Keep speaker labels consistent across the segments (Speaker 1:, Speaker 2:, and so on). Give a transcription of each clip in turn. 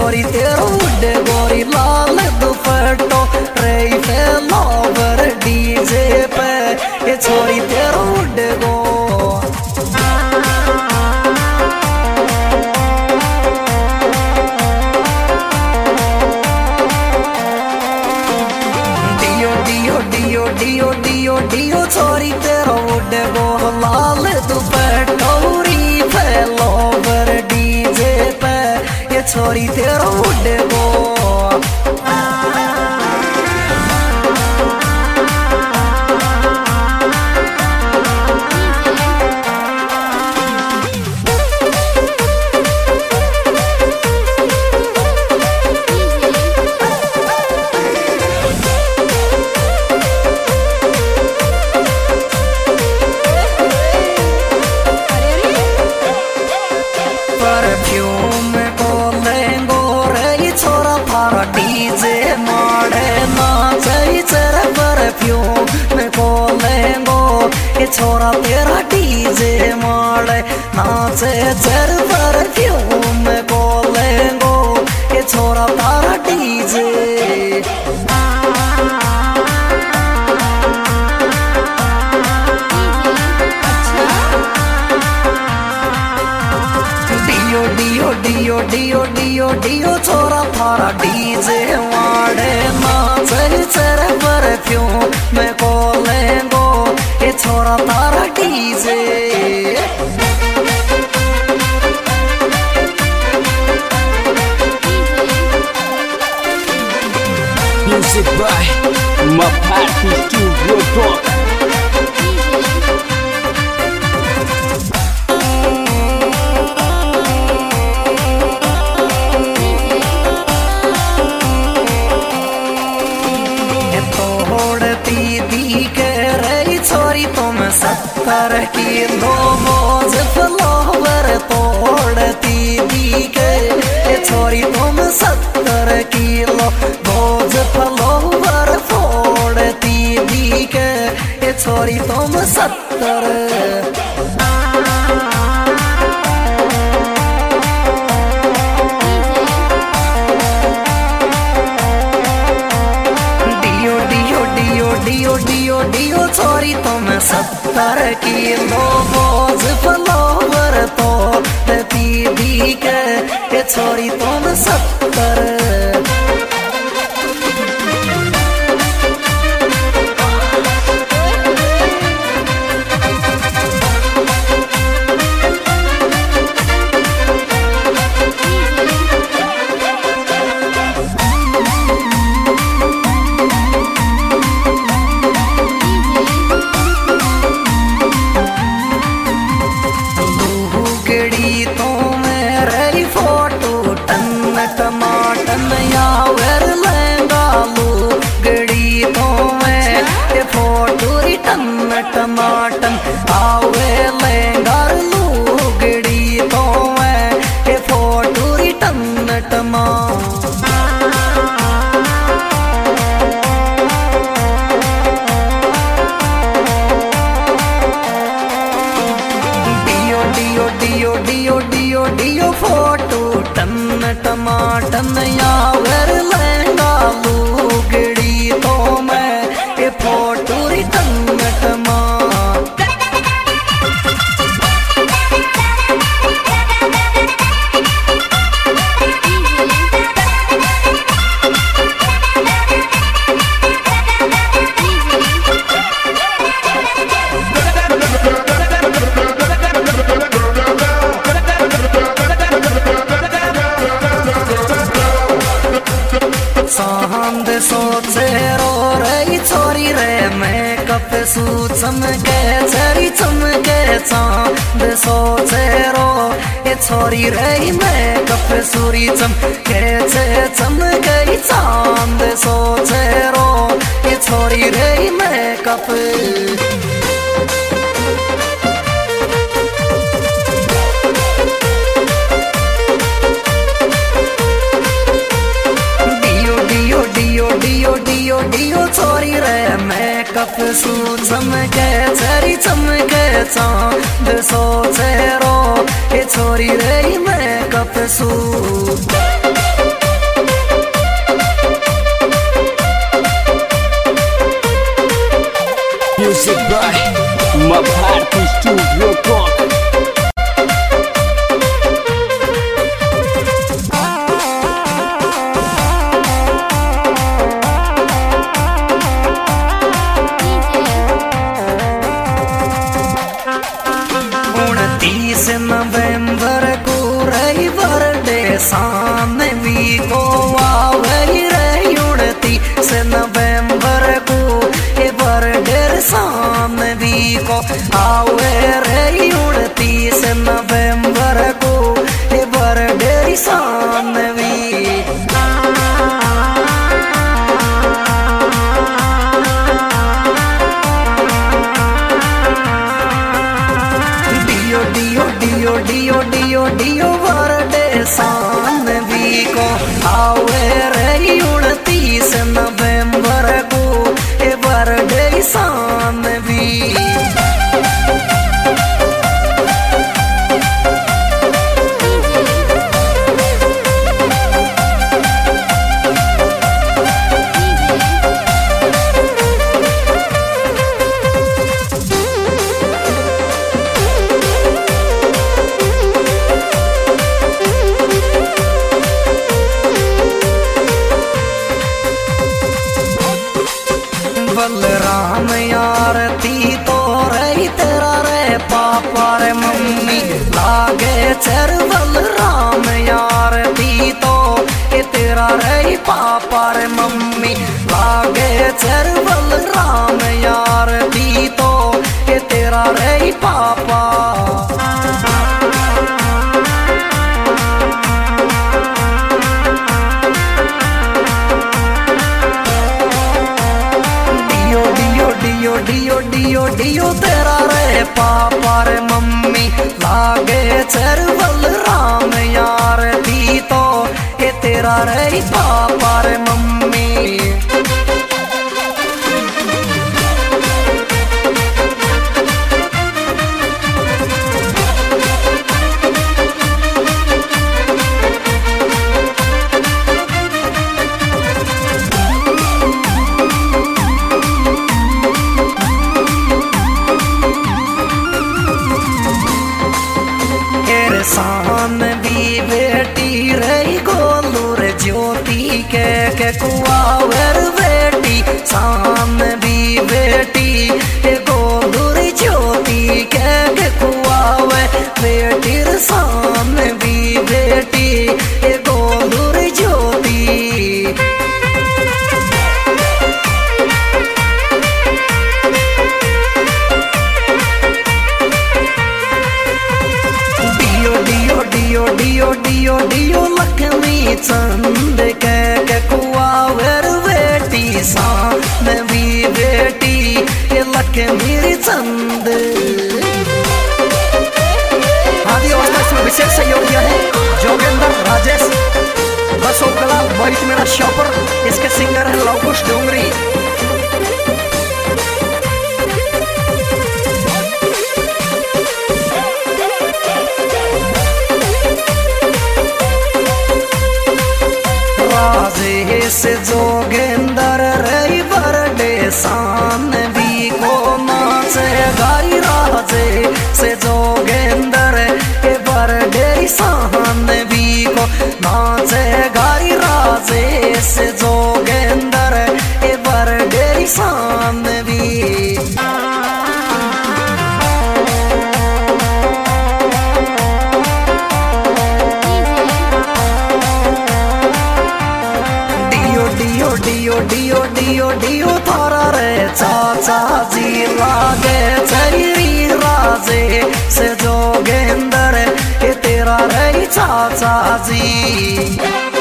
Speaker 1: छोरी तेरो उड़े गोरी लाल दुपट्टो रही फेलोवर डीजे पे ये छोरी तेरो उड़े गो डियो छोरी तेरो उड़े गो लाल दुपट्टो री फेलोवर डीजे पे ये छोरी तेरो उड़े गो छोरा तेरा डीजे मारे नाचे चर परफ्यूम को लेंगो ये छोरा तारा डीजे डियो छोरा थारा डीजे मारे नाचे चर परफ्यूम को लेंगो ये छोरा तारा DJ
Speaker 2: Music by Mapati Studio Talk.
Speaker 1: सत्तर किलो मोज फ्लावर तोड़ती दी के छोरी तुम 70 किलो मोज फ्लावर फोड़ती दी के छोरी तुम 70 डियो छोरी तुम 70 किलो बोझ फ्लावर तोड़ती दी के छोरी तुम 70 टमाटन यावर लहंगा लू गड़ी तो मैं ये फोटो रिटन टमाटन आवे लहंगा लू गड़ी तो मैं ये फोटो रिटन टमाटन डियो फोटो टमाटन यावर लहंगा लू गड़ी तो मैं ये फोटो रिटन टमाटन सांद सोचे रो रही छोरी रे मेकअप सूट चमके चरी चमके चांद सोचे रो ये छोरी रे मेकअप सूरी चमके चमके चांद सोचे रो ये छोरी रे मेकअप डियो छोरी रे मेकअप सूट चमके चरी चमके चांद सोचे रो ये छोरी रे मेकअप सूट 30 नवंबर को रही बर्थडे सानवी को आवे रे 29 नवंबर को ये बर्थडे सानवी को आवे रे 29 नवंबर को ये बर्थडे सानवी। डियो डियो डियो बर्थडे सानवी को आवे रे 29 नवंबर को ये बर्थडे सानवी। बलराम आरती तो रही तेरा रे पापा रे मम्मी लागे चर बलराम आरती तो ये तेरा रे पापा रे मम्मी लागे चर बलराम आरती तो ये तेरा रे पापा। डियो डियो डियो तेरा रे पापा रे मम्मी लागे चर बलराम आरती तो ये तेरा रे पापा रे मम्मी। सानवी बेटी रही गोलूर ज्योति के कुआवर बेटी सानवी बेटी गोलूर ज्योति के कुआवे बेटी सानवी बेटी गोलूर ज्योति। डियो डियो डियो लक्ष्मी चंद के कुआवर बेटी सानवी बेटी ये लक्ष्मी चंद। आदि अवस्था में विशेष सहयोग दिया है जोगेंद्र राजेश बसोकला वही मेरा शॉपर, इसके सिंगर है लवकुश डोंगरी। से जोगेंद्र रही बर्थडे सानवी को नाचे गाई राजे से जोगेंद्र के बर्थडे सानवी को नाचे गाई राजे से जोगेंद्र के बर्थडे सानवी। डियो डियो डियो डियो थारा रे चाचा जी लागे चरी राजे से जोगेंद्र ये तेरा रे चाचा जी।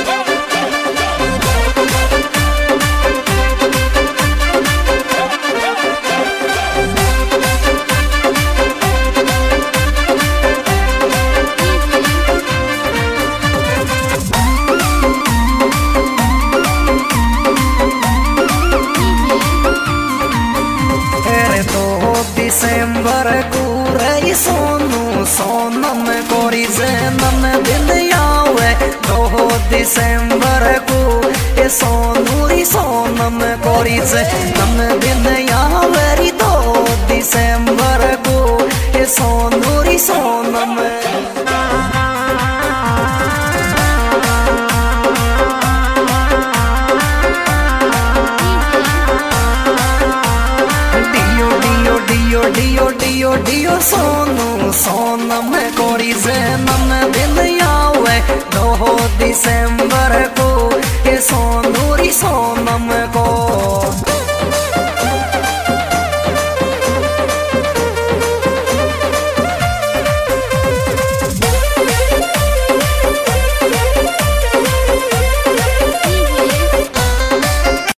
Speaker 1: दिसंबर को रही सोनू सोनम कोरी जन्म दिन आवे 2 दिसंबर को ये सोनू री सोनम कोरी जन्म दिन आवे 2 दिसंबर को ये सोनू री सोनम। डियो डियो डियो डियो डियो सोनू सोनम को मोरी जन्मदिन आवे 2 दिसंबर को ये सोनूरी सो